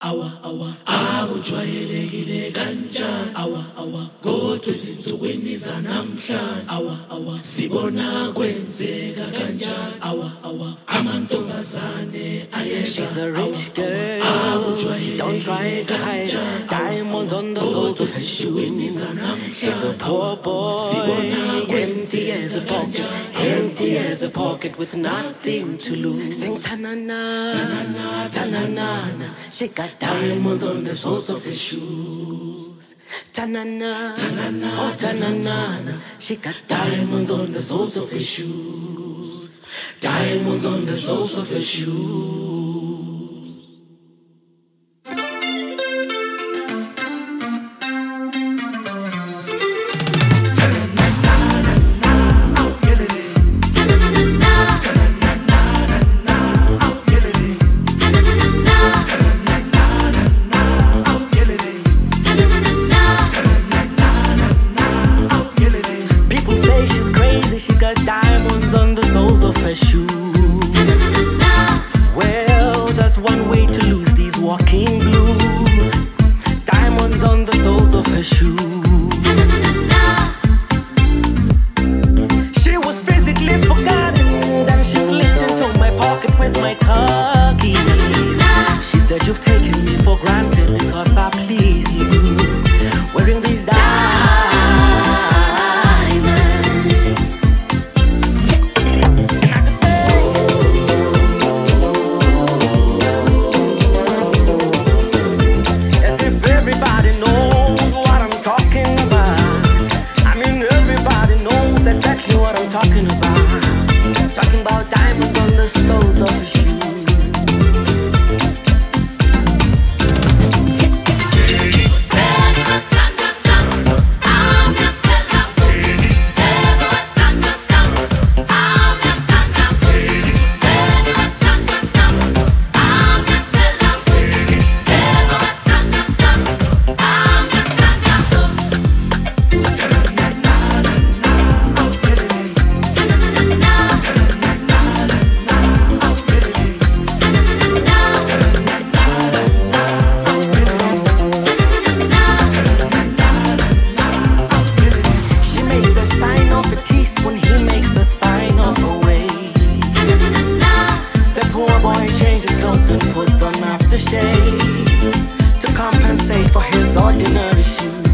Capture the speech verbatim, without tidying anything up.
awa awa akujwayelekile kanjani awa awa kodwa izinsukwini zanamhlanje awa awa sibona kwenzeka kanjani awa awa amantombazane ayeza. She's a rich girl, don't try to hide, diamonds on the soles of her shoes. She's a poor boy, empty as a pocket, empty as a pocket with nothing to lose. Sing ta-na-na, ta-na-na, ta-na-na. She got diamonds on the soles of her shoes. Ta-na-na, ta-na-na, oh ta-na-na. She got diamonds on the soles of her shoes. Diamonds on the soles of her shoes. She got diamonds on the soles of her shoes. Well, that's one way to lose these walking blues. Diamonds on the soles of her shoes. She was physically forgotten, then she slipped into my pocket with my car keys. She said, you've taken me for granted because I please you. Wearing these diamonds. Exactly what I'm talking about. Talking about diamonds on the soles of her shoes. And puts on aftershave to compensate for his ordinary shoes.